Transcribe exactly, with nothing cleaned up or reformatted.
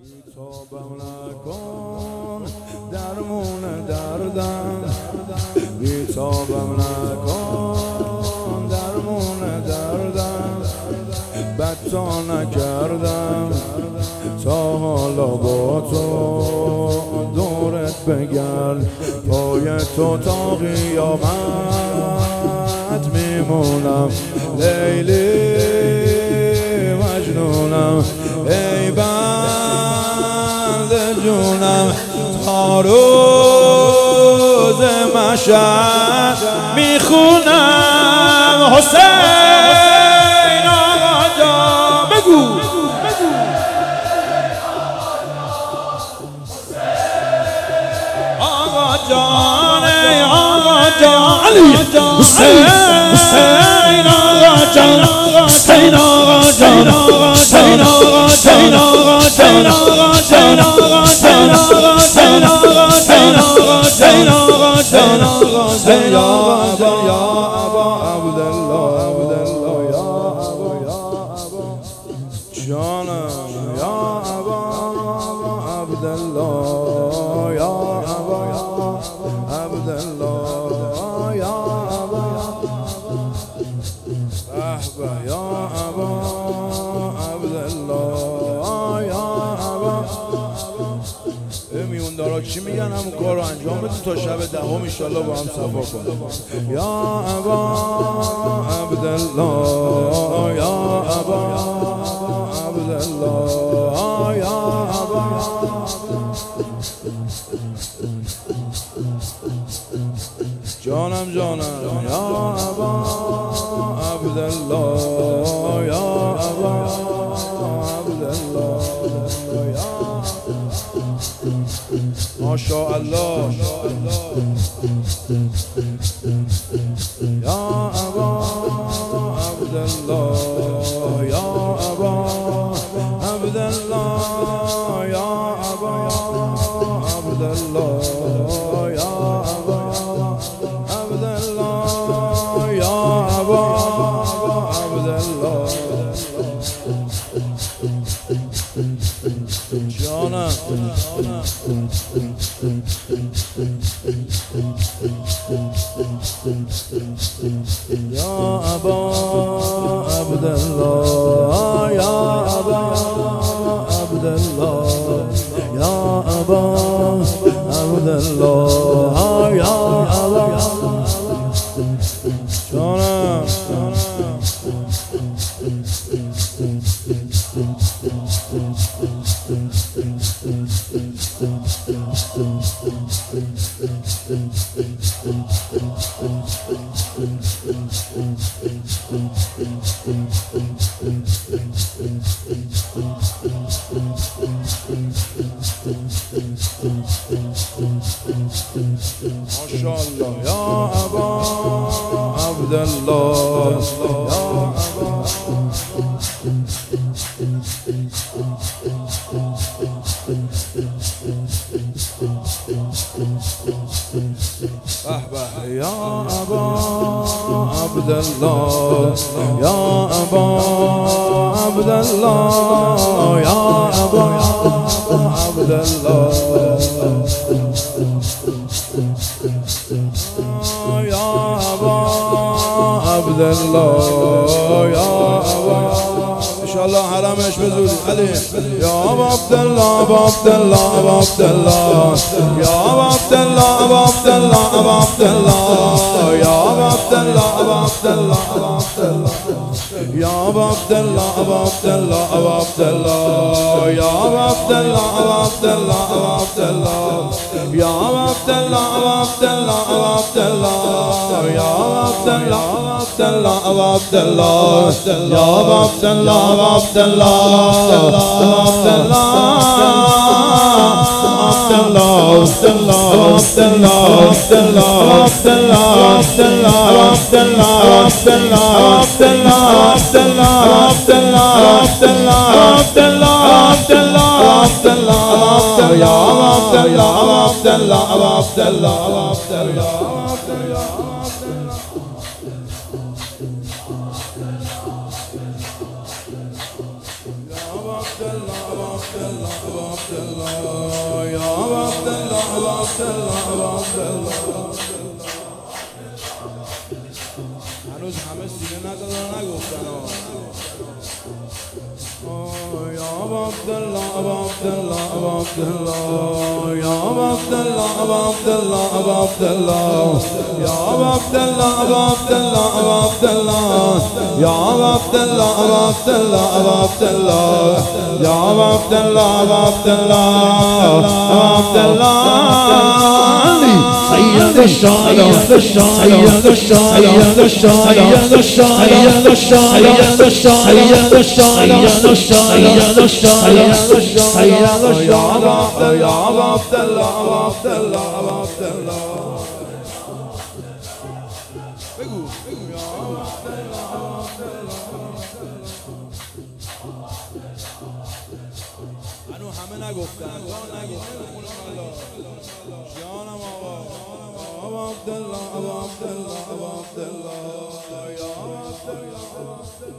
بیتابم نکن درمون دردم، بیتابم نکن درمون دردم، بد تا نکردم تا حالا با تو دورت بگرد، پای تو تا قیامت میمونم، لیلی مجنونم ای بند جونم، تا روز مشهد میخونم حسین آقا جان بگو آقا جان ای آقا جان علی حسین حسین آقا جان حسین آقا جان حسین آقا جان حسین آقا جان حسین آقا جان حسین آقا جان حسین آقا جان یا ابا عبدالله عبدالله یا ابا یا ابا جانم یا ابا عبدالله یا ابا عبدالله یا ابا احبه یا ابا عبدالله یا ابا. میون دارا چی میگن همون کار رو انجام بدید تا شب دهم انشالله با هم صفا کنیم. یا ابا عبدالله یا ابا عبدالله یا ابا جانم جانم یا ابا عبدالله یا ابا عبدالله یا ماشاءالله یا ابا عبدالله یا ابا عبدالله یا ابا عبدالله یا ابا عبدالله یا ابا عبدالله جانم یا ابا عبدالله یا ابا عبدالله یا ابا عبدالله یا ابا جانم ماشاءالله یا ابا عبدالله یا ابا یا ابا عبدالله یا ابا عبدالله یا ابا عبدالله یا ابا عبدالله یا ابا انشاءالله حرمش بزودی علی یا ابا عبدالله ابا عبدالله ابا عبدالله یا ابا عبدالله ابا عبدالله ابا عبدالله یا ابا عبدالله ابا عبدالله ابا عبدالله یا ابا عبدالله ابا عبدالله ابا عبدالله یا ابا عبدالله ابا عبدالله ابا عبدالله یا ابا عبدالله ابا عبدالله ابا عبدالله یا ابا عبدالله عبدالله ابا عبدالله یا ابا عبدالله ابا عبدالله عبدالله عبدالله عبدالله یا عبدالله عبدالله عبدالله. هنوز همه سینه ندادن نگفتن یا عبدالله عبدالله عبدالله یا عبدالله عبدالله عبدالله یا عبدالله عبدالله عبدالله یا عبدالله عبدالله عبدالله یا عبدالله عبدالله عبدالله سيد الشارع سيد الشارع سيد الشارع سيد الشارع سيد الشارع سيد الشارع سيد الشارع يا عبد يا عبد الله عبد الله عبد الله بگو يا عبد الله عبد الله انو همه نگفتن جانم آقا عبد الله عبد الله عبد الله يا عبد الله